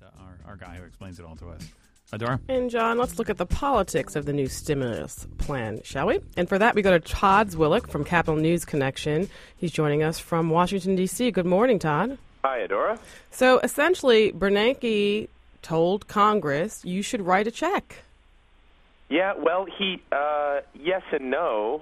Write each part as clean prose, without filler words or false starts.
our guy who explains it all to us. Adora? And John, let's look at the politics of the new stimulus plan, shall we? And for that, we go to Todd Zwillich from Capital News Connection. He's joining us from Washington, D.C. Good morning, Todd. Hi, Adora. So essentially, Bernanke told Congress you should write a check. Yeah, well, yes and no.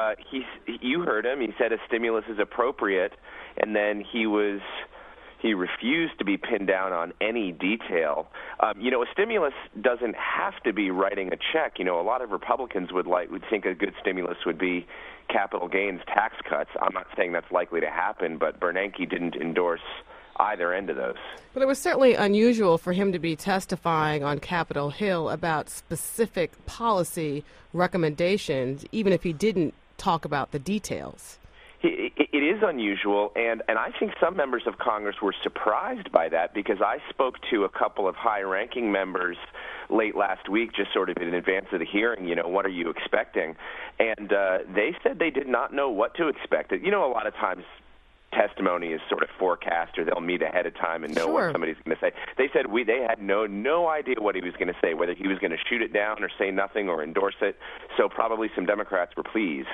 You heard him. He said a stimulus is appropriate, and then he refused to be pinned down on any detail. A stimulus doesn't have to be writing a check. A lot of Republicans would think a good stimulus would be capital gains tax cuts. I'm not saying that's likely to happen, but Bernanke didn't endorse either end of those. But it was certainly unusual for him to be testifying on Capitol Hill about specific policy recommendations, even if he didn't talk about the details. It is unusual, and I think some members of Congress were surprised by that, because I spoke to a couple of high-ranking members late last week, just sort of in advance of the hearing, what are you expecting? And they said they did not know what to expect. A lot of times testimony is sort of forecast, or they'll meet ahead of time and know what somebody's going to say. They said they had no idea what he was going to say, whether he was going to shoot it down or say nothing or endorse it. So probably some Democrats were pleased.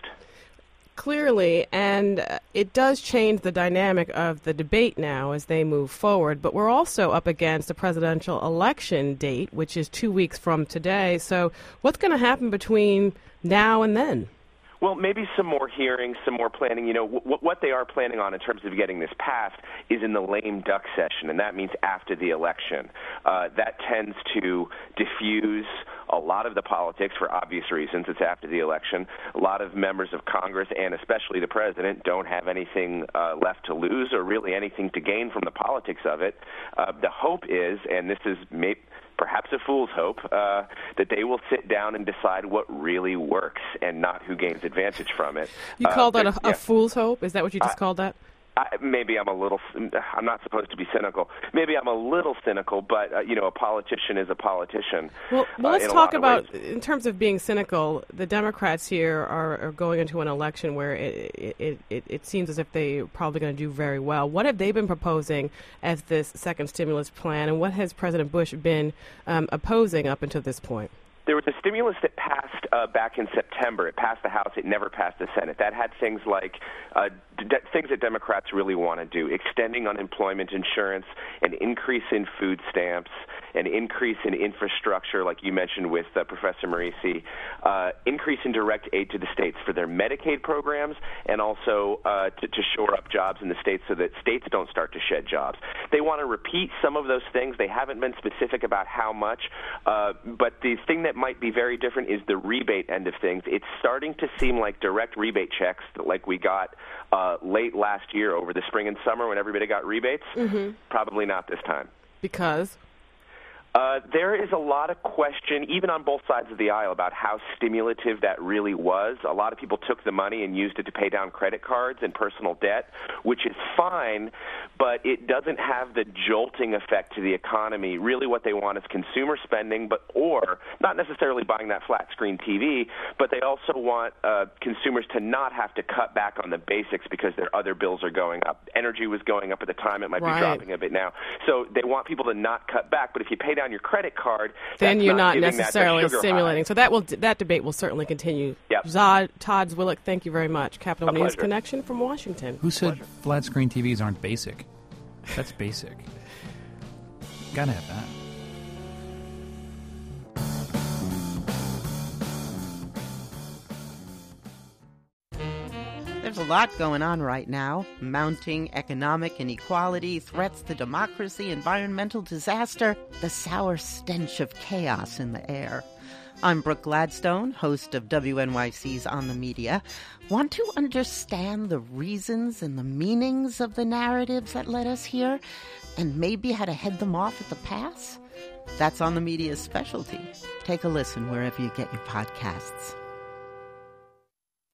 Clearly, and it does change the dynamic of the debate now as they move forward. But we're also up against the presidential election date, which is 2 weeks from today. So what's going to happen between now and then? Well, maybe some more hearings, some more planning. What they are planning on in terms of getting this passed is in the lame duck session, and that means after the election. That tends to diffuse a lot of the politics for obvious reasons. It's after the election. A lot of members of Congress, and especially the president, don't have anything left to lose or really anything to gain from the politics of it. The hope is, and this is perhaps a fool's hope, that they will sit down and decide what really works and not who gains advantage from it. You call that a fool's hope? Is that what you just called that? Maybe I'm not supposed to be cynical. Maybe I'm a little cynical, but, a politician is a politician. Well, let's talk about, in terms of being cynical, the Democrats here are going into an election where it seems as if they're probably going to do very well. What have they been proposing as this second stimulus plan, and what has President Bush been opposing up until this point? There was a stimulus that passed back in September. It passed the House. It never passed the Senate. That had things like things that Democrats really want to do: extending unemployment insurance, an increase in food stamps, an increase in infrastructure, like you mentioned with Professor Morisi, increase in direct aid to the states for their Medicaid programs, and also to shore up jobs in the states so that states don't start to shed jobs. They want to repeat some of those things. They haven't been specific about how much, but the thing that might be very different is the rebate end of things. It's starting to seem like direct rebate checks like we got late last year over the spring and summer when everybody got rebates. Mm-hmm. Probably not this time. Because? There is a lot of question, even on both sides of the aisle, about how stimulative that really was. A lot of people took the money and used it to pay down credit cards and personal debt, which is fine, but it doesn't have the jolting effect to the economy. Really what they want is consumer spending, or not necessarily buying that flat-screen TV, but they also want consumers to not have to cut back on the basics because their other bills are going up. Energy was going up at the time. It might be dropping a bit now. So they want people to not cut back, but if you pay down your credit card, then you're not necessarily stimulating. So that debate will certainly continue. Yep. Todd Zwillich, thank you very much. Capital News Connection from Washington. Who said flat screen TVs aren't basic? That's basic. Gotta have that. There's a lot going on right now. Mounting economic inequality, threats to democracy, environmental disaster, the sour stench of chaos in the air. I'm Brooke Gladstone, host of WNYC's On the Media. Want to understand the reasons and the meanings of the narratives that led us here, and maybe how to head them off at the pass? That's On the Media's specialty. Take a listen wherever you get your podcasts.